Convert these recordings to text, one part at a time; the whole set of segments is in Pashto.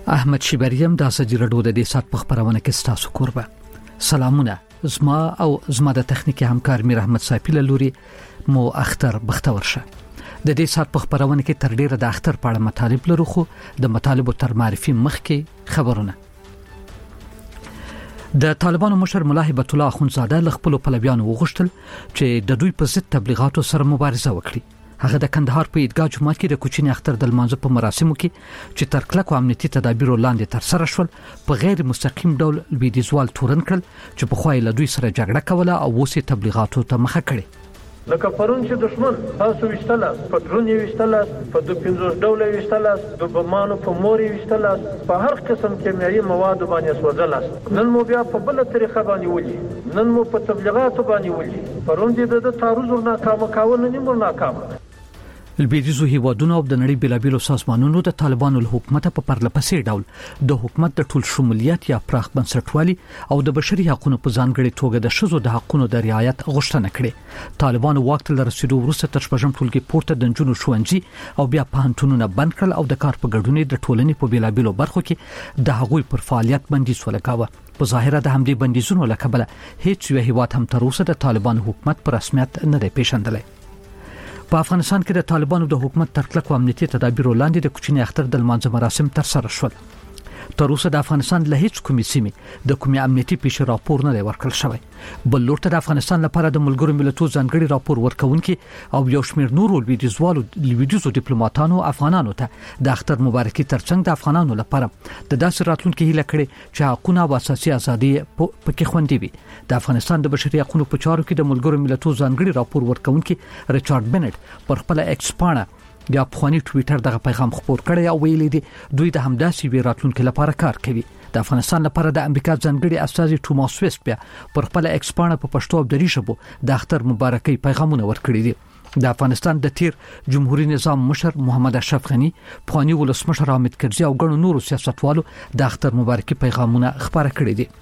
احمد شیبریم د اساجي رډو د دې سات په خبرونه کې ستاسو کوربه سلامونه زما د تخنیکی همکار میر احمد صافی لوري مو اختر بختور شه د دې سات په خبرونه کې تر ډیره د اختر په اړه مطالب لرو خو د مطالبو تر معرفي مخ کې خبرونه د طالبانو مشر ملا هیبت الله اخونزاده ل خپل پلویانو وغوښتل چې د دوی په ضد تبلیغاتو سره مبارزه وکړي. هغه د کندهار په عیدګاه جومات کې د کوچنی اختر د لمانځه په مراسمو کې چې تر کلکو امنیتي تدابیرو لاندې تر سره شول په غیر مستقیم ډول لویدیځوال تورن کړل چې په خوای له دوی سره جګړه کوله او اوسې تبلیغاتو ته مخه کړي. لکه پرون چې دشمن تاسو وشتلاس په درونی وشتلاس په 250 ډول وشتلاس د بمانو په موري وشتلاس په هر قسم کیمیاوي مواد باندې سوځلاس نن مو بیا په بل طریقه باندې ولي نن مو په تبلیغاتو باندې ولي پرون دې د تعرض ناکام کاوه نه مو ناکام البیریزو هیوادونو او د نړۍ بلابلو سازمانونو د طالبانو له حکومت په پرلپسې ډول د حکومت د ټول شمولیت یا پراخ بنسټوالي او د بشري حقوقو په ځانګړي توګه د شذو د حقوقو د رعایت غوښتنه کړې. طالبانو وخت له رسیدو وروسته تر شپږم ټولګي پورته د جنونو ښوونځي او بیا پوهنتونونه بند کړل او د کار په ګډون د ټولنې په بلابلو برخو کې د هغوی پر فعالیت بندیز ولګاوه. په ظاهره د همدې بندیزونو له کبله هیڅ یو هیواد هم تر اوسه د طالبانو حکومت پر رسمیت نه دی پیژندلی. په افغانستان کې د طالبانو د حکومت تر کلکو امنیتي تدابیرو لاندې د کوچنی اختر د لمانځه مراسم تر سره شول. تر اوسه د افغانستان له هیڅ کومې سیمې د کومې امنیتي پیښې راپور نه ورکړل شوی. بل لورته د افغانستان لپاره د ملګرو ملتونو ځانګړي راپور ورکونکي او یو شمېر نورو لویدیځو ډیپلوماټانو افغانانو ته د اختر مبارکي ترڅنګ د افغانانو لپاره د داسې راتلونکي هیله کړې چې حقوقونه او اساسي ازادي پکې خوندي وي. د افغانستان د بشري حقوقو په چارو کې د ملګرو ملتونو ځانګړي راپور ورکونکي ریچارډ بنټ پر خپل ایکس پاڼه یا په ټوئیټر دغه پیغام خپور کړی او ویلي دي دوی د همداسې وی راتلونکو لپاره کار کوي. د افغانستان لپاره د امریکا ځانګړي استازي توماس ویسټ بیا پر خپل ایکس پاڼه په پښتو او دری ژبه د اختر مبارکي پیغامونه ورکړي دي. د افغانستان د تیر جمهوریت نظام مشر محمد اشرف غنی، پخوانی ولسمشر حامد کرزي او ګڼو نورو سیاستوالو د اختر مبارکي پیغامونه خبره کړي دي.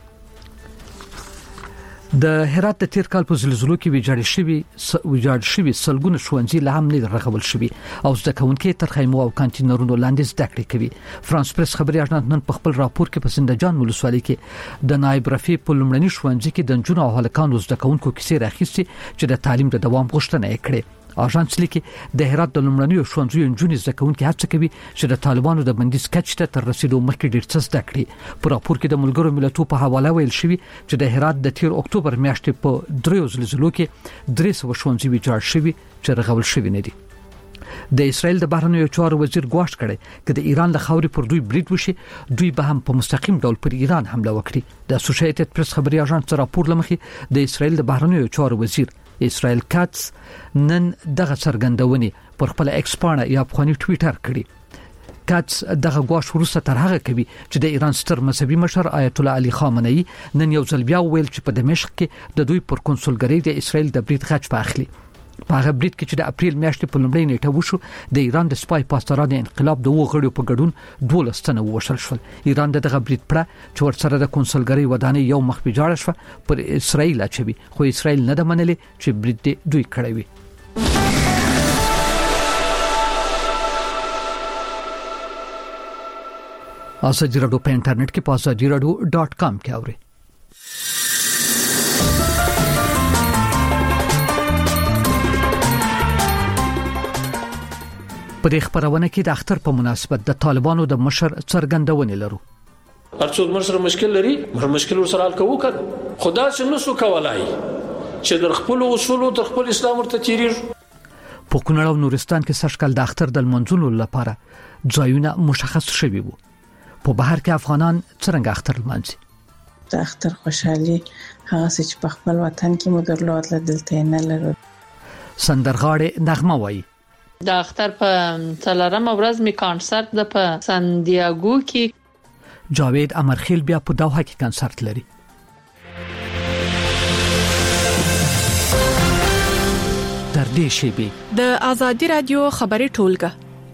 د هرات د تیر کال په زلزلو کې ویجاړ شوی سلګونه ښوونځي له هم نه رغول شوی او زده کوونکي تر خیمو او کانتینرونو لاندې زده کړې کوي. فرانس پریس خبري اژانس نن په خپل راپور کې په سندجان ولسوالۍ کې د نایب رفیع په لومړني ښوونځي کې د جنونو او هلکانو زده کوونکو کیسې راخیستي چې د تعلیم د دوام غوښتنه یې کړې. اژانس لیکي د هرات د لومړنیو ښوونځیو نجونې زده کوونکي هڅه کوي چې د طالبانو د بندیز کچ ته تر رسیدو مخکې ډېر څه زده کړي. په راپور کې د ملګرو ملتونو په حواله ویل شوی چې د هرات د تیر اکتوبر میاشتې په دریو زلزلو کې 300 ښوونځي ویجاړ شوي چې رغول شوي نه دي. د اسرائیل د بهرنیو چارو وزیر ګواښ کړي چې د ایران له خاورې پر دوی برید وشي دوی به هم په مستقیم ډول پر ایران حمله وکړي. د اسوسییټډ پریس خبري اژانس راپور لمخې د اسرائیل د بهرنیو چارو وزیر اسرائیل کاتس نن دغه څرګندونې پر خپل ایکس پاڼه یا په ټوئیټر کړي. کاتس دغه ګواښ وروسته تر هغه کوي چې د ایران ستر مذهبي مشر آیت الله علي خامنه‌ای نن یو ځل بیا ویل چې په دمشق کې د دوی پر کنسولګری د اسرائیل د برید غچ واخلي. په هغه برید کې چې د اپریل میاشتې په لومړۍ نیټه وشو د ایران د سپای پاسدارانو انقلاب د وغړو په ګډون 12 تنه وشل شول. ایران دغه برید پړه چې ورسره د کنسولګری ودانۍ یو مخ بجاړه شو پر اسرائیل اچوي خو اسرائیل نه د منلي چې برید دوی کړی وي. اساجي رادیو په انټرنیټ کې په asajiradio.com کې اوري. په دې خبرونه کې د اختر په مناسبت د طالبانو د مشر څرګندونې لرو. هرڅوک مشر مشکل لري مشکل ورسره حل کوو کړه خدا چې نسو کولای چې در خپل اصول او در خپل اسلام ورته تیریږي. په کونړ او نورستان کې سږکال د اختر د منځونو لپاره ځایونه مشخص شوي وو. په بهر کې افغانان څنګه اختر لمانځي؟ د اختر خوشحالي هغه چې په خپل وطن کې مو درلود دلته نه لرو. سندرغاړې نغمه وایي د اختر په څلورم ورځ می کانسرت د په سانډیاګو کې. جاوید امرخیل بیا په دوحه کې کانسرت لري. تر دې شی د آزادي رادیو خبري ټولګه.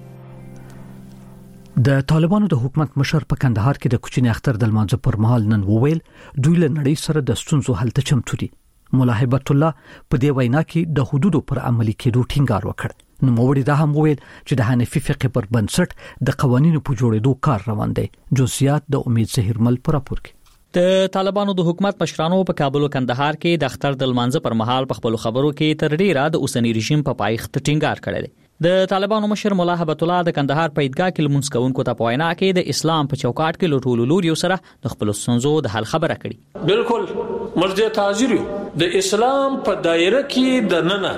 د طالبانو د حکومت مشر په کندهار کې د کوچنی اختر د لمانځه پر مهال نن وویل دوی له نړۍ سره د ستونزو حل ته چمتو دي. ملا هیبت الله په دې وینا کې د حدودو پر عملي کېدو ټینګار وکړ. نوموړي دا هم وویل چې د حنفي فقه پر بنسټ د قوانینو په جوړېدو کار روان دی. جزئیات د امید زهیرمل پر راپور کې. د طالبانو د حکومت مشرانو په کابل او کندهار کې د اختر د لمانځه پر مهال په خپل خبرو کې تر ډیره د اوسنی رژیم په پایښت ټینګار کړی دی. د طالبانو مشر مولا هبت الله د کندهار په عیدګاه کې لمونځ کوونکو ته په وینا کې د اسلام په چوکاټ کې لټول لوري سره د خپل ستونزو د حل خبره کړي. بالکل مرجع حاضر یو د اسلام په دایره کې د ننه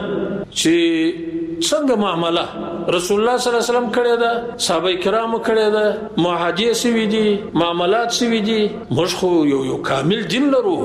چې څنګه معامله رسول الله صلی الله علیه وسلم کړی دا، صحابه کرامو کړی دا، معاهده سوي دي، معاملات سوي دي. موږ خو یو کامل دین لرو.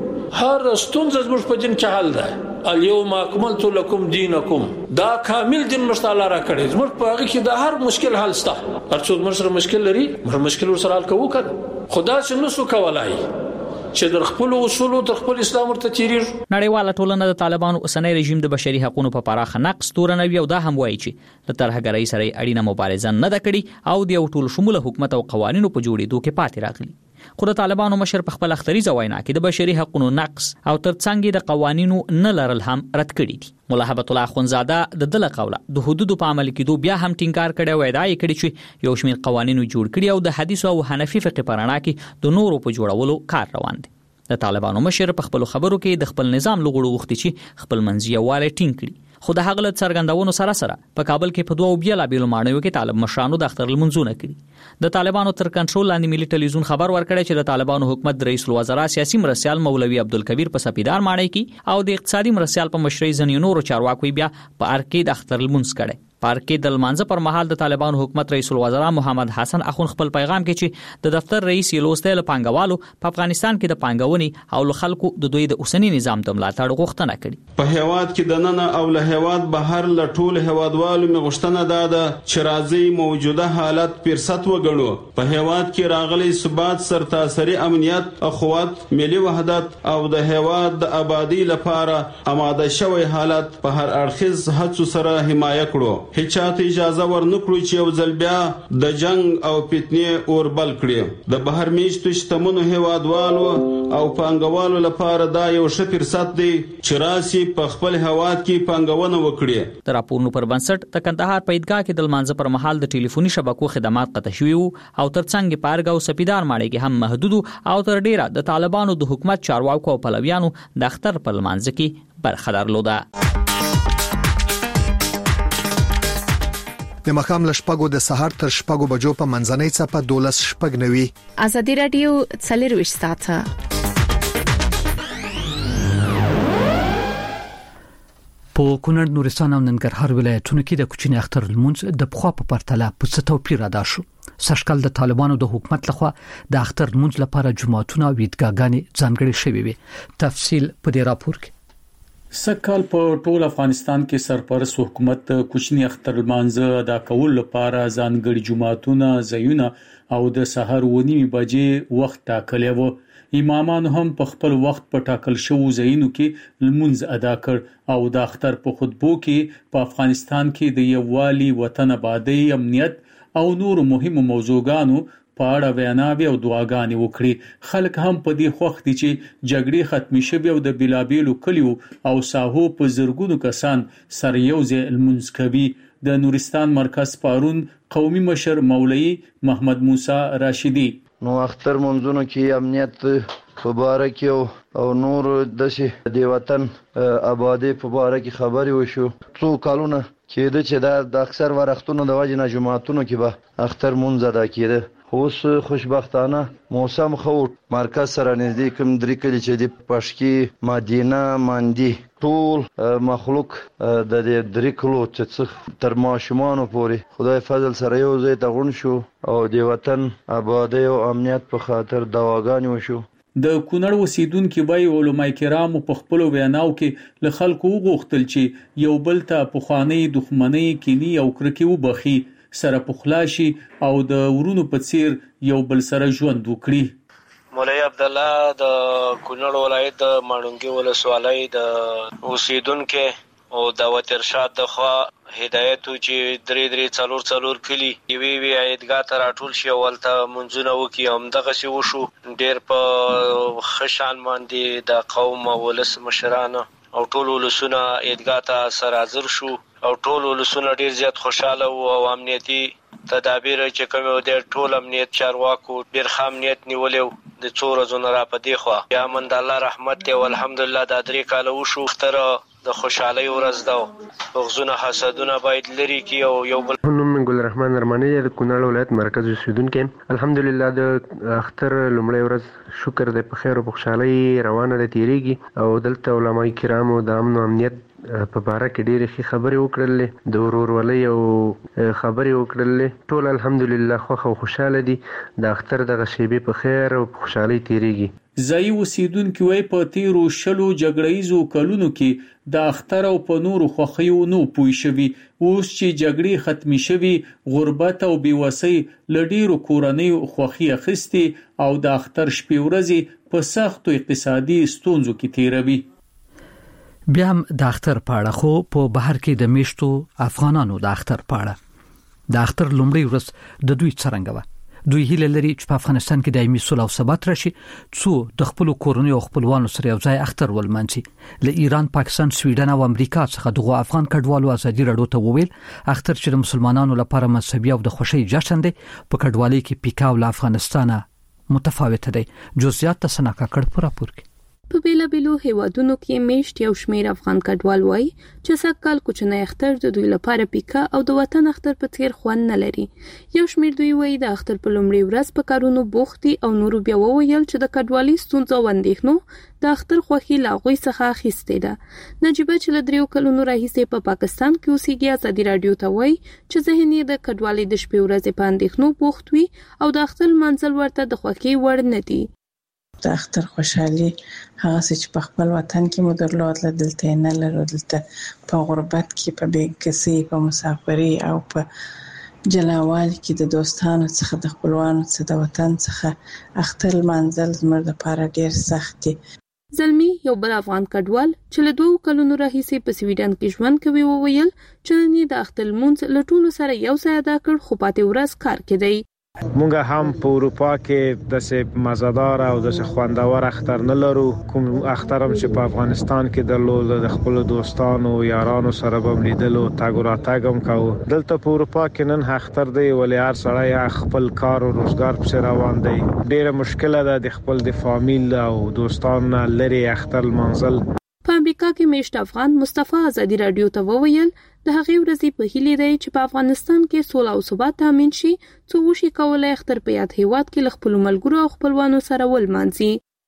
هر ستونزه زموږ په دین کې حل ده. اليوم اكملت لكم دينكم دا کامل دین مشتاله را کړی. زموږ په هغه کې د هر مشکل حل شته. هر څوک مرسره مشکل لري، مشکل سره حل کوو کړه. خدا څنګه نسو کولای چې در خپل اصول او در خپل اسلام ورته تیریږي. نړیواله ټولنه د طالبانو اوسنی رژیم د بشري حقوقو په پراخه نقض تورنوي او دا هم وایي چې د ترهګرۍ سره اړینه مبارزه نه ده کړې او د یو ټول شموله حکومت او قوانینو په جوړېدو کې پاتې راغلي. خو د طالبانو مشر په خپل اختریزه وینا کې د بشري حقوقو نقض او ترڅنګ د قوانینو نه لرل هم رد کړي دي. مولا هبت الله اخونزاده د دله قوله د حدودو په عمل کېدو بیا هم ټینګار کړی و ادعا کړي چې یو شمېر قوانینو جوړ کړي او د حدیث او حنفي فقه پرانا کې د نورو په جوړولو کار روان دي. د طالبانو مشر په خپل خبرو کې د خپل نظام لغړو غوښتي چې خپل منځي واله ټینګ کړي. خو د هغه څرګندونو سره په کابل کې په دوه بیلابیلو مانیو کې طالب مشرانو د اختر لمنځونه کړي. د طالبانو تر کنټرول لاندې ملي ټلویزیون خبر ورکړی چې د طالبانو حکومت د رئیس الوزرا سیاسي مرسیال مولوي عبدالکبیر په سپیدار مانای کې او د اقتصادي مرسیال په مشرۍ ځنې نورو چارواکو بیا په ارکې د اختر لمنځ کړي. پارکې د لمانځه پر مهال د طالبانو حکومت رئیس الوزرا محمد حسن اخون خپل پیغام کې چې د دفتر رئیس یلوستل پانګوالو په افغانستان کې د پانګونې او خلکو د دوی د اوسنی نظام د ملاتړ غوښتنه کړې. په هیواد کې د نن او له هیواد بهر له ټول هیوادوالو می غوښتنه ده چې راځي موجوده حالت فرصت وګڼو. په هیواد کې راغلي ثبات، سرتاسري امنیت، اخوت، ملي وحدت او د هیواد د آبادی لپاره آماده شوی حالت په هر اړخیز هڅو سره حمایه کړو. هیڅ چاته اجازه ورنکړو چې یو ځل بیا د جنگ او فتنې اور بل کړي. د بهر میشتو شتمنو هیوادوالو او پانګوالو لپاره دا یو ښه فرصت دی چې راسي په خپل هیواد کې پانګونه وکړي. د راپورونو پر بنسټ د کندهار په عیدګاه کې د لمانځه پر مهال د ټلیفوني شبکو خدمات قطع شوي او ترڅنګ په ارګ او سپیدار ماړی کې هم محدود او تر ډیره د طالبانو د حکومت چارواکو او پلویانو د اختر په لمانځه کې برخه درلوده. د مخام لشپګو د سحر تر شپګو بجو په منځنۍ څپه 12:90. ازادي رادیو 24 ساعته. په کونړ، نورستان او ننګرهار ولایتونو کې د کوچني اختر لمونځ د پخوا په پرتله په څه توپیر ادا شو. سږکال د طالبانو د حکومت لخوا د اختر لمونځ لپاره جمعتون او عیدګاهګانې ځانګړې شوې وي. تفصیل په دې راپور کې. سکهال په ټول افغانستان کې سرپرست حکومت کوچني اختر لمانځه ادا کول لپاره ځانګړي جمعتونه، ځایونه او د سحر 9:30 بجې وخت ټاکلی و. امامان هم په خپل وخت په ټاکل شوو ځایونو کې لمونځ ادا کړ او د اختر په خطبو کې په افغانستان کې د یووالي، وطن آبادی، امنیت او نور مهمو موضوعګانو په اړه ویناوي او دعاګانې وکړي. خلک هم په دې خوښ دي چې جګړې ختمې شوې او د بلابیلو کلیو او ساحو په زرګونو کسان سره یو ځای لمونځ کوي. د نورستان مرکز پارون قومي مشر مولوي محمد موسی راشدي: نو اختر منځونو کې امنیت مبارک او نور د وطن آبادی مبارک خبري وشو. څو کالونه کېده چې د اکثر وختونو د وجه نه جمعتونو کې به اختر منځ ادا کېده. اوس خوشبختانه موسم خو مرکز سره نږدې کوم درې کلی چې د پښکی، مدینه، مندي ټول مخلوق د دې درې کلو چې تر ماشومانو پورې خدای فضل سره یو ځای ته غون شو او د وطن آبادی او امنیت په خاطر دعاګانې وشو. د کونړ اوسیدونکو وایي علماء کرام په خپل ویناو کې له خلکو وغوښتل چې یو بل ته پخوانی دښمنۍ، کینې او کرکې وبخي، سره پخلاشي او د ورونو په څیر یو بل سره ژوند وکړي. مولوی عبد الله د کونړ ولایت د ماڼوګي ولسوالۍ د اوسیدونکو او دعوت ارشاد د خوا هدایت چې درې څلور کلی وی عیدګاه ته راټول شي او ولته منځونه وکي. هم دغه سی وشو. ډیر په خشان باندې د قوم او ولس مشران او ټول ولسونه عیدګاه ته سره حاضر شو او ټول ولسونه ډیر زیات خوشاله او امنیتي تدابیر چې کوم د ټول امنیت چارواکو ډیر خام نیت نیولې د څو ورځې نه را پدې خو یا من د الله رحمت دی او الحمدلله د 3 کال وشو تر د خوشحالي ورځ دا غزونه حسدونه باید لري کی او یو بل نوم ګل رحمان ارمانی د کونړ ولایت مرکز اوسیدونکو الحمدلله د اختر لومړی ورځ شکر د په خیر او خوشحالي روانه ده تیریږي او دلته علماء کرام او د امن او امنیت په باره کې ډېرې ښې خبرې وکړلې د ورورولۍ او خبرې وکړلې ټول الحمدلله خوښ او خوشاله دي د اختر دغه شیبې په خیر او خوشحالۍ تیریږي ځایي اوسیدونکو وایي په تیرو شلو جګړهیزو کلونو کې د اختر او په نورو خوښیو نو پوي شوي اوس چې جګړې ختمې شوي غربت او بیوسۍ له ډېرو کورنیو خوښي اخیستې او د اختر شپې ورځې په سختو اقتصادي ستونزو کې تیروي بیا هم د اختر پاړه خو په بهر کې د میشتو افغانانو د اختر پاړه د اختر لومړی ورځ د دوی څرنګه و دوی هیله لري چې په افغانستان کې دایمي صلح او ثبات راشي څو د خپل کورنیو خپلوانو سره یو ځای اختر ولمانځي له ایران پاکستان سویډن او امریکا څخه دغه افغان کډوالو ازادي راډیو ته وویل اختر چې د مسلمانانو لپاره مذهبي او د خوشي جشن دی په کډوالۍ کې پیکاو له افغانستان متفاوت دی جزئیات تسناکا کړ پر راپور کې په بیلابیلو هیوادونو کې میشت یو شمیر افغان کډوال وای چې سکهال کوچنی اختر د دوی لپاره پیکا او د وطن اختر په تیر خوان نه لري یو شمیر دوی وای د اختر په لومړي ورځ په کارونو بوختي او نورو بیا وویل چې د کډوالۍ ستونزو وندېښنو د اختر خوښي لاغوي څخه اخیسته ده نجيبه چې له 3 کلونو راهیسې په پاکستان کې اوسېږي ازادي راډیو ته وای چې ذهني د کډوالۍ د شپې ورځې په اندېښنو بوخت وي او د اختر منځل ورته د خوښي وړ نه دي د اختر خوشحالي هغه چې په خپل وطن کې مو درلودله دلته نه لرو دلته په غربت کې په بیکسي په مسافري او په جلاوال کې د دوستانو څخه د خپلوانو څخه د وطن څخه اختر منځل زموږ لپاره ډیر سخت دي زلمی یو بل افغان کډوال چې له 2 کلونو راهیسې په سویډن کې ژوند کوي وویل چې نن د اختر مونږ له ټولو سره یو ځای ادا کړ خو پاتې ورځ کار کوي مونږ هم په اروپا کې د مزادار او د خوندور اختر نه لرو کوم اختر هم چې په افغانستان کې درلود د خپل دوستانو یارانو سره به لیدلو تاګ او راتګ هم کوو دلته په اروپا کې نن اختر دی ولې هر سړی خپل کار او روزګار په روان دی ډیره مشکله ده د خپل د فامیل او دوستانو لري اختر منزل په امریکا کې میشت افغان مصطفی ازادي راډیو ته وویل د هغې ورځې په هیله دی چې په افغانستان کې سوله او ثبات تامین شي څو وشي کولای اختر په یاد هیواد کې له خپل ملګرو او خپلوانو سره ولمانځي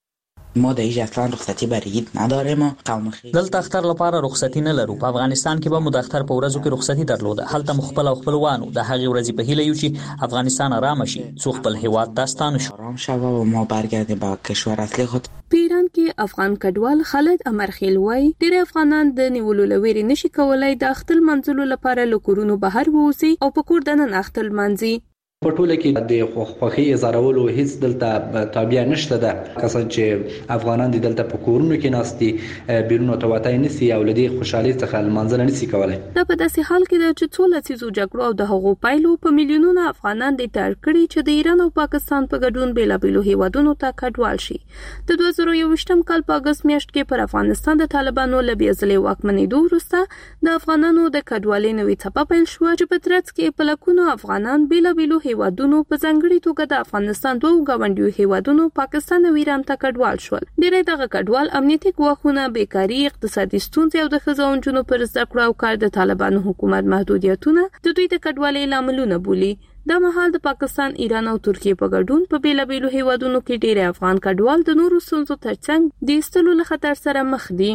ما در هیچ اصلا رخصتی برای عید نداریم قوم خیلی دلته اختر لپاره رخصتی نه لرو په افغانستان کې به مو د اختر په ورځو کې رخصتی درلوده هلته مخبل او خپلوانو د هغې ورځې په هیله یو چې افغانستان آرام شي څو خپل هیواد داستان شي آرام شوه و ما برگردیم به کشور اصلی خود په ایران کې افغان کډوال خالد امرخیل وای ډېر افغانان د نیولو لوري نشي کولای د اختر منځلو لپاره له کورونو بهر ووزي او په کور دننه اختر منځي په ټوله کې د خوښي اظهارولو هیڅ دلته تابع نشته ده کسان چې افغانان دي دلته په کورونو کې ناستي بیرونو ته وتای نسی او لدی خوشحالي څخه منځل نسی کولای دا په داسې حال کې ده چې څو لسیزو جګړو او د هغو پایلو په میلیونونو افغانان د تر کړي چې د ایران او پاکستان په ګډون بیلابیلو هیوادونو ته کډوال شي د 2021م کال په اگست میاشت کې پر افغانستان د طالبانو لبي ځلې واکمنېدو وروسته د افغانانو د کډوالۍ نوې څپه پیل شو چې په ترڅ کې په لکونو افغانان بیلابیلو هیوادونو په ځانګړي توګه د افغانستان دوه ګاونډیو هیوادونو پاکستان او ایران ته کډوال شول ډېری دغه کډوال امنیتي ګواښونه بیکاري اقتصادي ستونزې او د ښځو او نجونو پر زده کړو او کار د طالبانو حکومت محدودیتونه د دوی د کډوالۍ لاملونه بولي دا مهال د پاکستان ایران او ترکیه په ګډون په بیلابیلو هیوادونو کې ډېری افغان کډوال د نورو ستونزو ترڅنګ د ایستلو له خطر سره مخ دي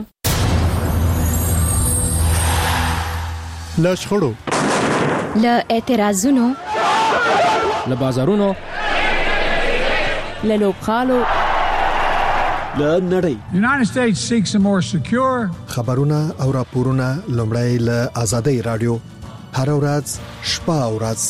له شخړو له اعتراضونو له بازارونو له لوبغالو له نړۍ United States seeks a more secure خبرونه او راپورونه لومړی له آزادۍ رادیو هر ورځ شپه او ورځ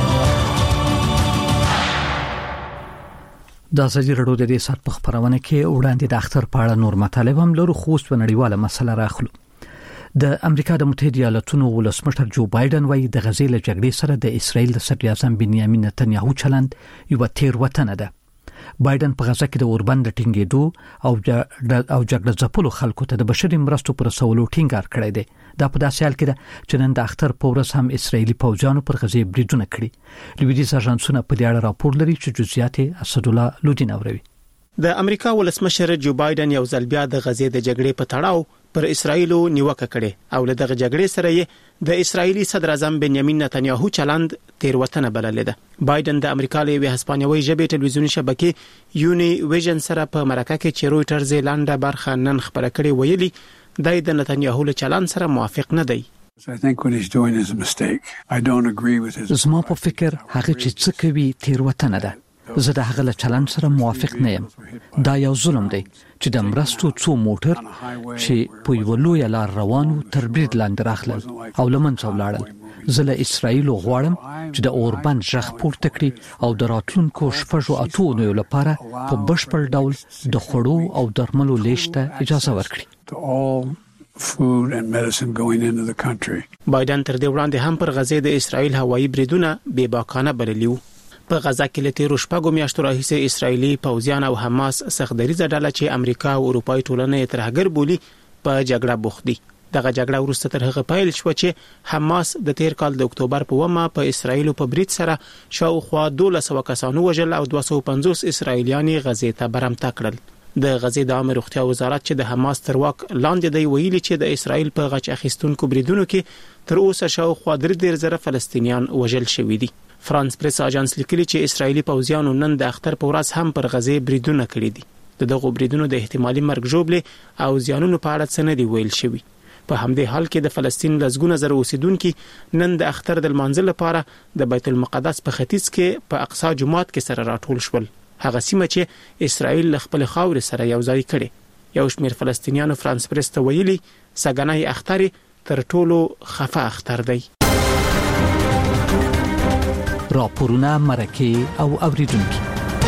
د ازادي راډیو د دې سات په خبرونه کې وړاندې د اختر په اړه نور مطالب هم لرو خو په نړیواله مسله راخلو د امریکا د متحده ایالاتونو ولسمشر جو بایدن وايي د غزې له جګړې سره د اسرایل د صدر اعظم بنیامین نتنیاهو چلند یو تیر وطن ده بایدن په غزا کې د اوربند ټینګېدو او جګړه ځپلو خلکو ته د بشري مرستو پر رسولو ټینګار کړی دی. دا په داسې حال کې ده چې نن د اختر په ورځ هم اسرایلی پوځیانو پر غزا بریدونه کړي. لویدیځ اژانسونه په دې اړه راپور لري چې جزئیات اسد الله لودین اوروي. د امریکا ولسمشر جو بایدن یو ځل بیا د غزې د جګړې په تړاو پر اسرایلو نیوکه کړې او له دغه جګړې سره یې د اسرایلی صدر اعظم بنیامین نتنیاهو چلند تیروتنه بللې ده. بایدن د امریکا له هسپانیوي ژبې ټلویزیوني شبکې یونی ویژن سره په مرکه کې چې رويټرز لاندې برخه نن خبره کړې ویلي د نتنیاهو له چلند سره موافق نه دی. زما په فکر هغه چې څه کوي تیروتنه ده. زه د هغه له چلند سره موافق نه یم. دا یو ظلم دی چې د مرستو څو موټر چې په یو لوی لار روانو تر برید لاندې راغلل او لمنځه ولاړل. زه له اسرایل غواړم چې د اوربند ژغ پورته کړي او د راتلونکو شپږو اتو اونیو لپاره په بشپړ ډول د خوړو او درملو لیږد ته اجازه ورکړي. food and medicine going into the country. بایدن تر دې وړاندې هم پر غزې د اسرایل هوایي بریدونه بې باکانه بللی وو. په غزا کې له تیرو شپږو میاشتو راهیسې اسرایلی پوځیان او حماس سختدریزه ډله چې امریکا او اروپای ټولنه یې ترهګر بولي په جګړه بوخت دي. دغه جګړه وروسته تر هغه پیل شو چې حماس د تیر کال د اکتوبر په ومه په اسرایل په برید سره شاوخوا 1200 کسانو وژل او 250 اسرایلیانی غزې ته برمته کړل. د غزې د عامه روغتیا وزارت چې د حماس تر واک لاندې دی ویلي چې د اسرایل په غچ اخیستونکو بریدونو کې تر اوسه شاوخوا 3,000 فلسطینیان وژل شوي دي. فرانس پریس اژانس لیکلي چې اسرایلی پوځیانو نن د اختر په ورځ هم پر غزې بریدونه کړي دي. دغه بریدونو د احتمالي مرګ ژوبلې او زیانونو په اړه څه نه دی ویل شوی. په همدې حال کې د فلسطین لزګونه زر اوسیدونکو نن د اختر د لمانځه لپاره د بیت المقدس په ختیځ کې په اقصی جومات کې سره راټول شول. هغه سیمه چې اسرایل خپل خاور سره یو ځای کړي. یو شمېر فلسطینیانو فرانس پریس ته ویلي سګنای اختر تر ټولو خفه اختر دی. راپورونه مرکه او اوریدونکو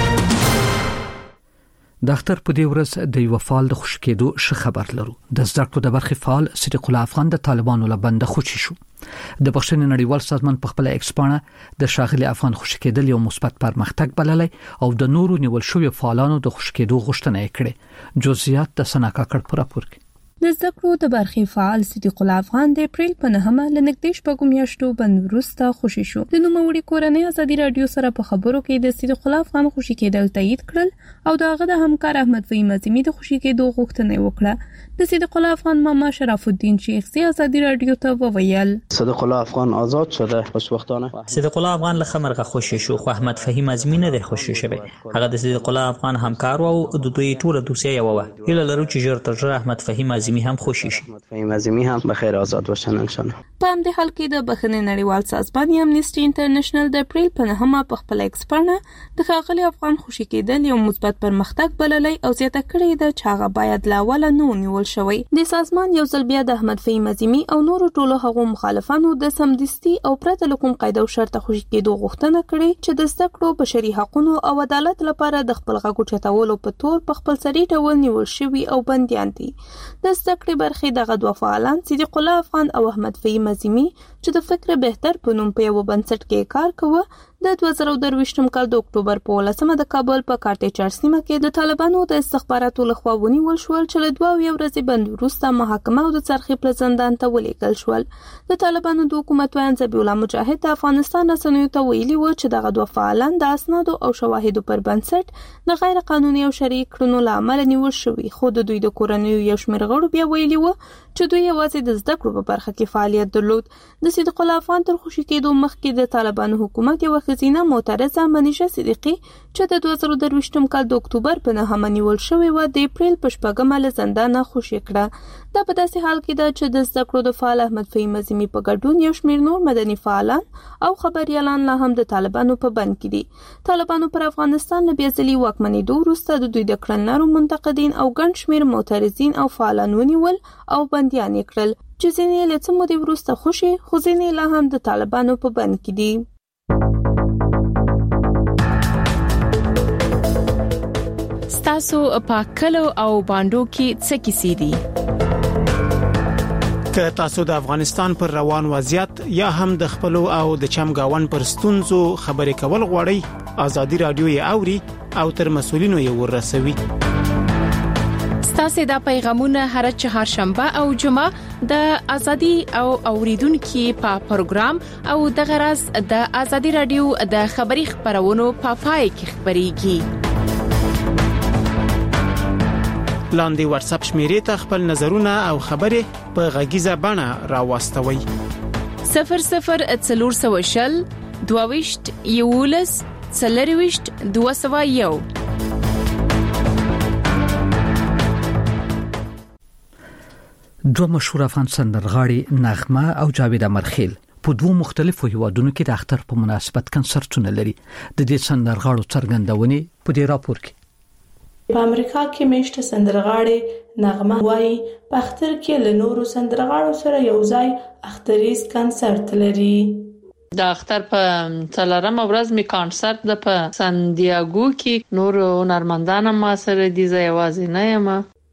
د اختر په دې ورځ د یو فعال د خوشکېدو ښه خبر لرو. د زده کړو د برخې فعال صدیق الله افغان د طالبانو له بنده خوشی شو. د بخښنې نړیوال سازمان په خپل ایکسپانه د شاغلي افغان خوشکېدل یو مثبت پرمختګ بللی او د نورو نیول شوی فعالانو د خوشکېدو غوښتنه یې کړې. جزئیات د سناکا کړ پر راپور کې. د زده کړو د برخې فعال صدیق الله افغان د اپریل په 9مه له نږدې شپږو میاشتو بند وروسته خوشی شو. د نوموړي کورنۍ ازادي رادیو سره په خبرو کې د صدیق الله افغان خوشی کېدل تایید کړل او د هغه د همکار احمد فهیم اعظمي د خوشی کېدو غوښتنه وکړه. د صدیق الله افغان ماما شرف الدین شیخ ازادي رادیو ته وویل صدیق الله افغان آزاد شده خوشبختانه. صدیق الله افغان له خمرغه خوشی شو خو احمد فهیم اعظمي نه خوشی شوی. هغه د صدیق الله افغان همکار او د دوی ټول دوسیه یو و. هله لرو چې ژر تر ژره احمد فهیم اعظمي هم خوشی شي. فهیم اعظمي هم بخیر آزاد باشن ان شاء الله. په همدې حال کې د بخښنې نړیوال سازمان امنیسټي انټرنیشنل د اپریل په 9مه په خپل ایکسپانه د ښاغلي افغان خوشی کېدل یو مثبت پرمختګ بللی او زیاته کړې ده چې هغه باید لا ولا نو نیول شوی. د سازمان یو ځل بیا د احمد فهیم اعظمي او نورو ټولو هغو مخالفانو د سمدستي او پرته له کوم قاعده او شرط خوشی کېدو غوښتنه کړې چې د زده کړو بشري حقوقو او عدالت لپاره د خپل غږ اوچتولو په تور په خپل سری ډول نیول شوی او بنديان دي. د زده کړې برخې دغه دوه فعالان صدیق الله افغان او احمد فهیم اعظمي چې د فکر بهتر په نوم په یو بنسټ کې کار کوي د 2023م کال د اکتوبر په 10مه د کابل په کارټیچر سیمه کې د طالبانو د استخباراتو لخوا ونیول شول چې له 2 ورځې بند وروسته محاکمه او د څرخي پر زندان ته ولېږل شول. د طالبانو د حکومت وایي ذبیح الله مجاهد د افغانستان رسنیو ته ویلي و چې دغه دوه فعالان د اسنادو او شواهدو پر بنسټ د غیر قانوني او شرعي کړنو لامل نیول شوي. خو د دوی د کورنیو یو شمېر غړو بیا ویلي و چې دوی یوازې د زده کړو په برخه کې فعالیت درلود. د صدیق الله افغان تر خوشی کېدو مخکې د طالبانو حکومت یو خزینه معترضه منیشه صدیقی چې د 2023م کال د اکتوبر په 9مه نیول شوی و د اپریل په 8مه له زندانه خوشی کړه. دا په داسې حال کې ده چې د زده کړو د فعال احمد فهیم اعظمي په ګډون یو شمېر نور مدني فعالان او خبريالان لا هم د طالبانو په بند کې دي. طالبانو پر افغانستان له بېځلي واکمنېدو وروسته د دوی د کړنلارو منتقدین او ګڼ شمېر معترضین او فعالان ونیول او بنديان کړل چې ځینې له څه مودې وروسته خوشي خو ځینې لا هم د طالبانو په بند کې دي. ستاسو په کلو او باندو کې څه کیسې دي؟ که تاسو د افغانستان پر روان وضعیت یا هم د خپلو او د چمګاون پر ستونزو خبرې کول غواړئ، آزادي رادیو یې اوري او تر مسولینو یې ورسوي. ستاسو د پیغامونه هر چهارشنبه او جمعه د ازادي او اوریدونکو په پروګرام او د غرض د ازادي رادیو د خبري خبرونو په پای کې خبريږي. لاندې واتس اپ شمیرې ته خپل نظرونه او خبرې په غږیزه بڼه راوستوي. 0040 دویشت یولس څلرويشت 201. دوه مشهور افغان سندرغاړي نغمه او جاوید امرخیل په دوه مختلفو هیوادونو کې د اختر په مناسبت کنسرتونه لري. د دې سندرغاړو څرګندونې په دې راپور کې. په امریکا کې میشته سندرغاړي نغمه وايي په اختر کې له نورو سندرغاړو سره یو ځای اختریز کنسرت لري. د اختر په 4 ورځ می کنسرت د په سان دیاګو کې نور هنرمندان ما سره دي، زه یوازې نه یم.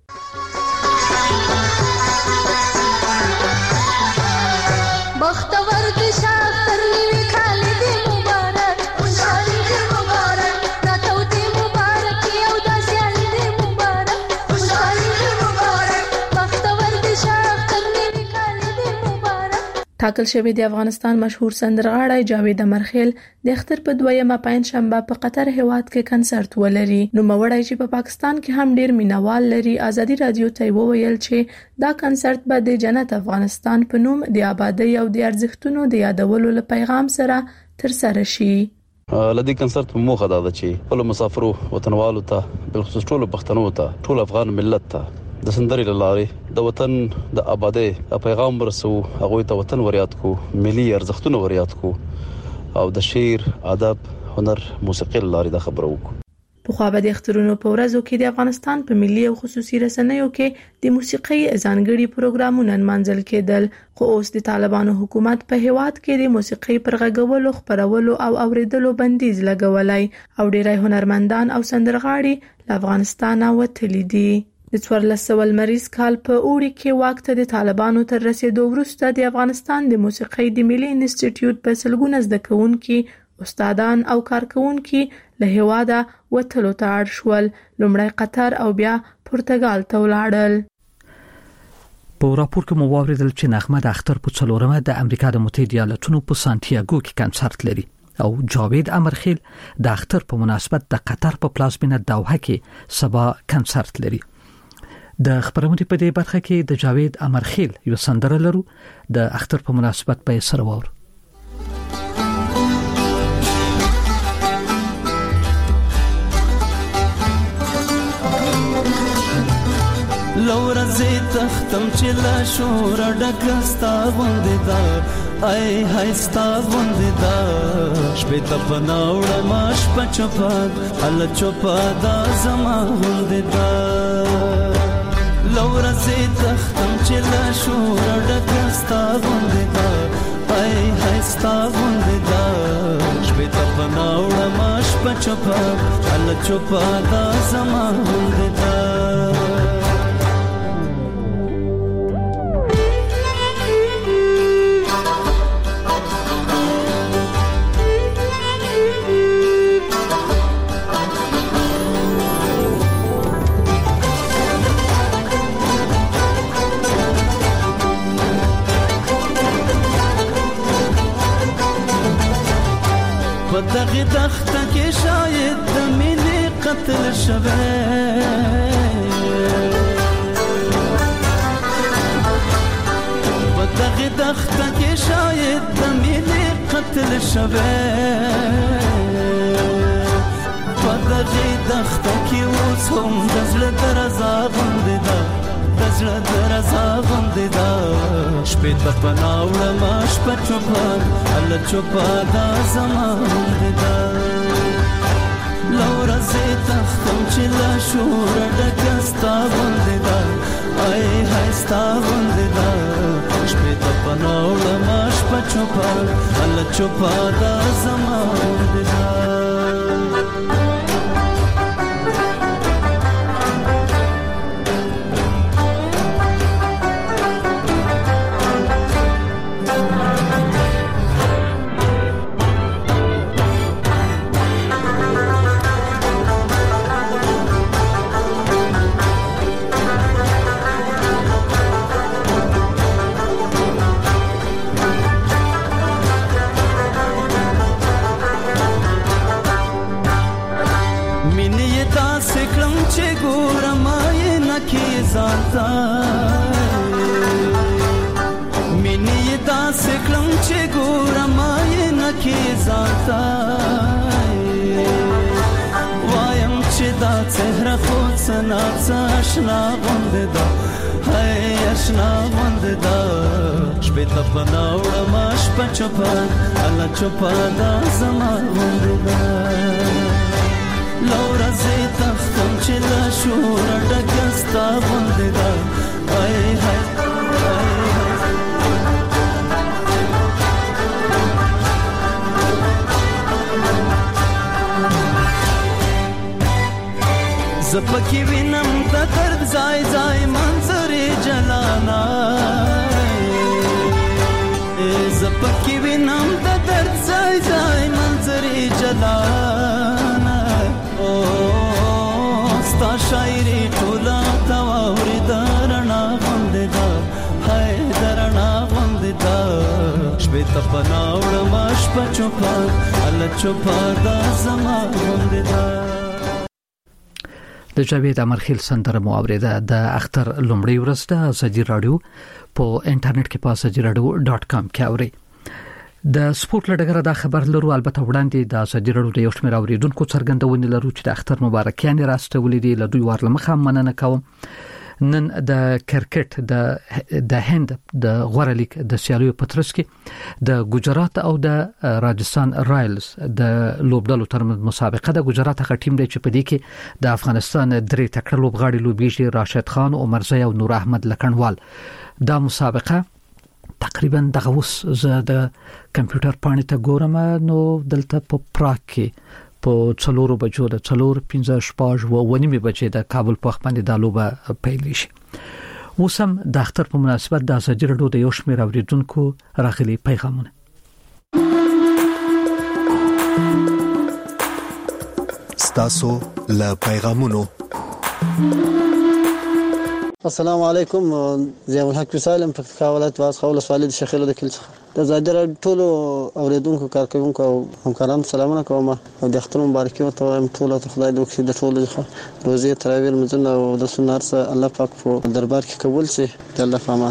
بختور دي شافتر نیوی کالی دی مبارک خوشحالی دی مبارک راتو دی مبارک یو دا سیالی دی مبارک خوشحالی دی مبارک بختور دي شافتر نیوی کالی دی مبارک. ټاکل شوی د افغانستان مشهور سندرغاړی جاوید امرخیل د اختر په 2 پنځشنبه په قطر هیواد کې کنسرت ولري. نو موړی چې په پاکستان کې هم ډیر مینوال لري ازادي رادیو ته وویل چې دا کنسرت به د جنت افغانستان په نوم د آبادی او د ارزښتونو د یادولو له پیغام سره تر سره شي. لدی کنسرت موخه ده چې ټول مسافرو وطنوالو ته بل خصوص ټول پښتنو ته ټول افغان ملت ته د سندرې لارې د وطن د آبادی پیغام ورسو، هغه ته وطن وریاد کو، ملي ارزښتونه وریاد کو او د شعر، ادب، هنر، موسیقي لارې د خبرو وکړو. په خو به د اخترونو په ورځو کې د افغانستان په ملي او خصوصي رسنیو کې د موسیقي ځانګړي پروګرامونه منځل کېدل، خو اوس د طالبانو حکومت په هیواد کې د موسیقي پرغږولو، خبرولو او اوریدلو بندیز لګولای او ډیری هنرمندان او سندرغاړي له افغانستان وتلي دي. د 1400 مریض کال په اوړي کې واک ته د طالبانو تر رسیدو وروسته د افغانستان د موسیقي د ملي انسټیټیوټ په سلګونه زده کوونکي، استادان او کارکونکي له هیواده وتلو ته اړ شول. لومړی قطر او بیا پرتګال ته ولاړل. په راپور کې مو واوریدل چې نغمه د اختر په 4مه د امریکا د متحده ایالاتونو په سانتیاګو کې کنسرت لري او جاوید امرخیل د اختر په مناسبت د قطر په پلازمینه دوحه کې سبا کنسرت لري. د خبرونې په دې برخه کې د جاوید امرخیل یو سندره لرو د اختر په مناسبت به سره وور. لور زه تختم چې لا شور ډکستا غوندې دا ای هاي ستا غوندې دا شپې ته پناوړه ماش پچپا ال چوپا دا زما غوندې دا لور زه تختم چې لا شور ډکستا غوندې دا ای هاي ستا غوندې دا شپې ته پناوړه ماش پچپا ال چوپا دا زما غوندې دا دغه دخته کې شاید د مینې قتل شوه دغه دخته کې شاید د مینې قتل شوه دغه دخته کې اوس هم د زړه درزا غوندې ده د زړه درزا غوندې ده شپې ته پناوړه ما شپه چوپان الله چوپا دا زما غوندې ده لوره زه تختم چې لا شور ډکه ستا غوندې ده ای هاي ستا غوندې ده شپې ته پناوړه ما شپه چوپان الله چوپا دا زما غوندې ده سکلم چې ګورم یې نکې ځانتا وایم چې دا څهره خو څنا آشنا غوندې ده هاي آشنا غوندې ده شپې ته پناوړم شپه چوپه الله چوپه دا زما غوندې ده لورا زه تختم چې لا شور ډکه ستا غوندې ده هاي هاي زپکی وینم د درد ځای ځای منظرې جلانا زپکی وینم د درد ځای ځای منظرې جلانا او ستا شاعري ټوله تواوري درنا غوندې ده هاي درنا غوندې ده شپې ته پناوړم شپه چوپه الله چوپه دا زما غوندې ده د جاوید امرخیل سندره مو اوریده د اختر لومړی ورځ د ازادي رادیو په انټرنیټ کې په azadiradio.com کې اوري د سپورت لړګره دا خبر لرو البته وړاندې د ازادي رادیو د یو شمېر اوریدونکو څرګندونې لرو چې د اختر مبارکیان راستولې دي له دوی ورلمخه مننه کوم نن د کرکټ د هند د غوړه لیګ د سیالیو پترس کې د ګجرات او د راجستان رایلز د لوبډلو ترمنځ مسابقه د ګجرات هغه ټیم دی چې په دې کې د افغانستان درې تکړه لوبغاړي لوبیږي راشد خان عمرزی او نور احمد لکنوال دا مسابقه تقریبا دغه اوس زه د کمپیوټر پاڼې ته ګورم نو دلته په پراګ کې په 4 بجو د 4:15 و ونیمه بجې د کابل په وخت باندې د لوبه پیل شي. اوسم د اختر په مناسبت د ازادي رادیو د یو شمېر اوریدونکو راغلي پیغامونه. ستاسو له پیغامونو. السلام علیکم، ضیاء الحق سالم پکتیکا ولایت واس خول سوالید شخیل د کل د ازادي رادیو ټول اوریدونکو کارکونکو او همکارانو سلامونه کوم او د اختر مبارکي ورته وایم ټول ته خدای دې وکړي د ټول روزي تراویح مزنه او د سنت سره الله پاک په دربار کې قبول شي د الله فامان.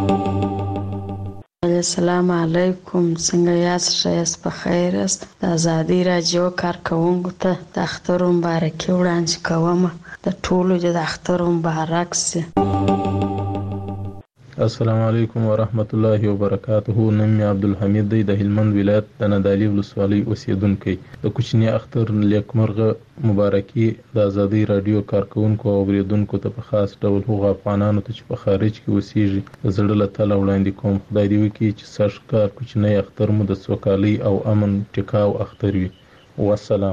السلام علیکم، څنګه یاست؟ ښه په خیر است؟ د ازادي رادیو کارکونکو ته د اختر مبارکي وړاندې کوم د ټولو د اختر مبارک سي. السلام علیکم ورحمت الله وبرکاته. نوم یې عبدالحمید دی د هلمند ولایت د نادعلي ولسوالۍ اوسیدونکی. د کوچني اختر لیکمرغه مبارکي د ازادي رادیو کارکونکو او اوریدونکو ته په خاص ډول هغو افغانانو ته چې په خارج کې اوسېږي د زړه له تله وړاندې کوم. خدای دې وکړي چې سږکال کوچنی اختر مو د سوکالۍ او امن ټیکاو اختر وي. والسلام.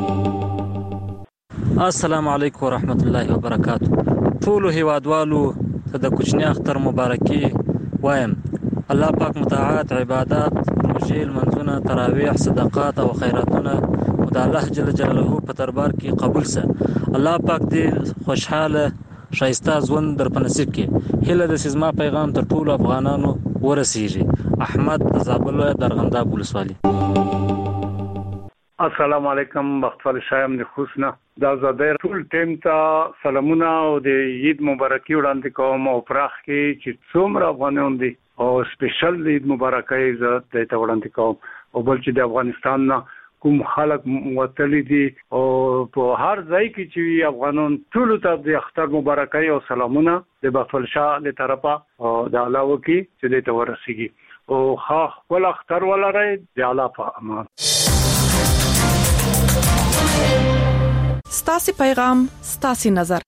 السلام علیکم ورحمت الله وبرکاته. ټول هیوادوالو ته د کوچنی اختر مبارکي وایم. الله پاک متعهد عبادت روزي منځونه تراویح صدقات او خیراتونه د الله جل جلاله په دربار کې قبول سه. الله پاک دې خوشاله شایسته ژوند در په نصیب کې. هله د سیزما پیغام تر ټولو افغانانو ورسیږي. احمد زابل درغنده ولسوالۍ. السلام علیکم، بختوال شایم د خوشنه د ازادۍ ټول ټیم ته سلامونه او د عید مبارکي وړاندې کوم او پراخ کې چې څومره افغانان دي او سپیشل د عید مبارکي عزت ته وړاندې کوم او بل چې د افغانستان نه کوم خلک وتلی دي او په هر ځای کې چې افغانان ټول ته د اختر مبارکي او سلامونه د بختوال شاه له طرفه او د علاوه کې چې د ته ورسیږي او خاص ول اختر ولري د الله په امان. ستاسي پیغام ستاسي نظر.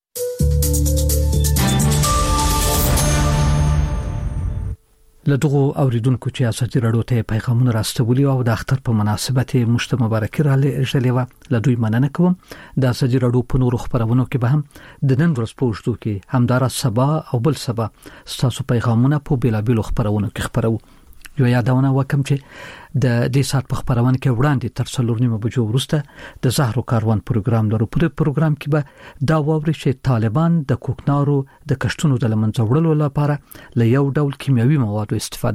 لدغه اوریدونکو چې ازادي رادیو ته پیغامونه راستولي او د اختر په مناسبت مشته مبارکي را لېږلې و لدوی مننه کوم. د ازادي رادیو په نورو خبرونو کې به هم د نن ورځ په وشتو کې همدارا سبا او بل سبا ستاسو پیغامونه په بیلابیلو خبرونو کې خبرو. یو یادونه وکم چې د دې سات په خبرونه کې وړاندې تر 4:30 بجو وروسته د زهرو کاروان پروګرام لرو. په پروګرام کې به دا ووري چې طالبان د کوکنارو د کشتونو د لمنځه وړلو لپاره له یو ډول کیمیاوي موادو استفاده